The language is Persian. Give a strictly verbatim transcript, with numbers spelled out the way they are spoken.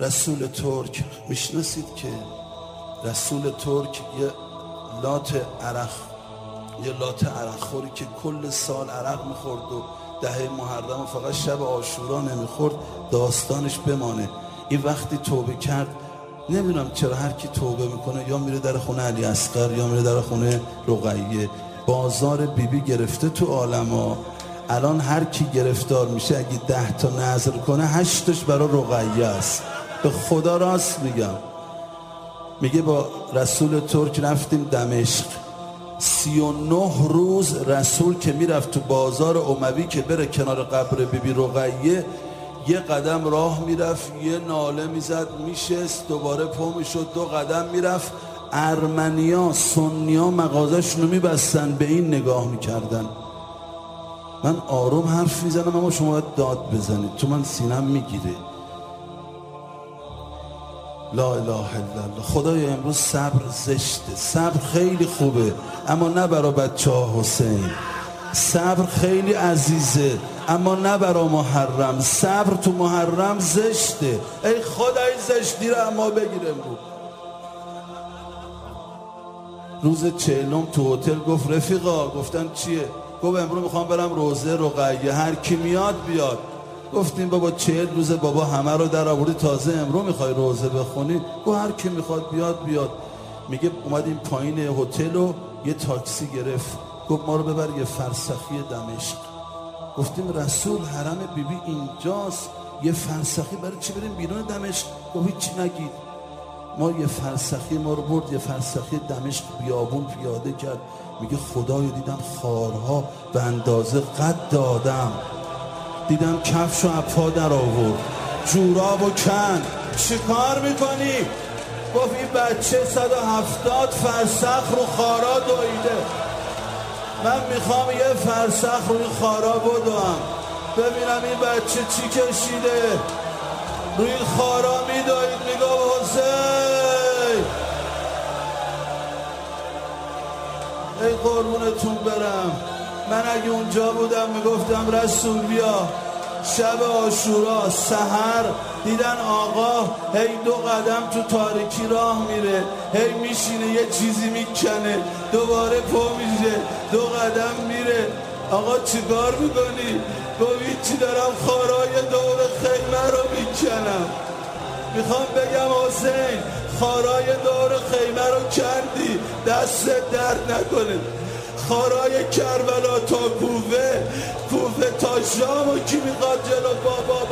رسول ترک میشناسید که رسول ترک یه لات عرق یه لات عرق خوری که کل سال عرق میخورد و دهه محرم و فقط شب عاشورا نمیخورد داستانش بمانه. این وقتی توبه کرد، نمیدونم چرا هر کی توبه میکنه یا میره در خونه علی اصغر یا میره در خونه رقیه. بازار بیبی بی گرفته تو عالما. الان هر کی گرفتار میشه اگه ده تا نظر کنه هشتش برای رقیه است. به خدا راست میگم. میگه با رسول ترک رفتیم دمشق. سی و نه روز رسول که میرفت تو بازار اموی که بره کنار قبر بیبی رقیه، یه قدم راه میرفت، یه ناله میزد، میشست، دوباره پا میشد، دو قدم میرفت. ارمنیا سنیا مغازه‌شونو میبستن، به این نگاه میکردن. من آروم حرف میزنم اما شما باید داد بزنید، تو من سینم میگیره. لا اله الا الله. خدای امروز صبر زشته. صبر خیلی خوبه اما نه برا بچه ها حسین. صبر خیلی عزیزه اما نه برا محرم. صبر تو محرم زشته. ای خدای زشتی رو اما بگیر امروز. روز چهلم تو هتل گفت رفیقا، گفتن چیه؟ گفت امروز میخوام برم روزه رقیه، هر کی میاد بیاد. گفتیم بابا چهل روز بابا همه رو در آوردی، تازه امروز میخوای روزه بخونی؟ گفت هر کی میخواد بیاد بیاد. میگه اومدیم پایین هتل و یه تاکسی گرفت، گفت ما رو ببر یه فرسخی دمشق. گفتیم رسول حرم بیبی اینجاست، یه فرسخی برای چی بریم بیرون دمشق؟ گفت هیچی نگید. ما یه فرسخی ما رو برد یه فرسخی دمشق، بیابون پیاده کرد. میگه خدایا دیدم خارها به اندازه قد آدم، دیدم کفش و اپا در آورد، جوراب و کن. چی کار میکنی؟ گفت این بچه صد و هفتاد فرسخ رو خارا دویده، من میخوام یه فرسخ روی خارا بدوم ببینم این بچه چی کشیده. روی خارا میدوید. میگم حسین ای قربونتون برم، من اگه اونجا بودم میگفتم رسول بیا. شب عاشورا سحر دیدن آقا هی دو قدم تو تاریکی راه میره، هی میشینه یه چیزی میکنه، دوباره پا میشه، دو قدم میره. آقا چیکار میکنی؟ گفت هیچی، دارم خارای دور خیمه رو میکنم. میخوام بگم حسین خارای دور خیمه رو کندی، دست درد نکنه. خارای کربلا تا کوفه، کوفه تا شام و کی میخواد جلو بابا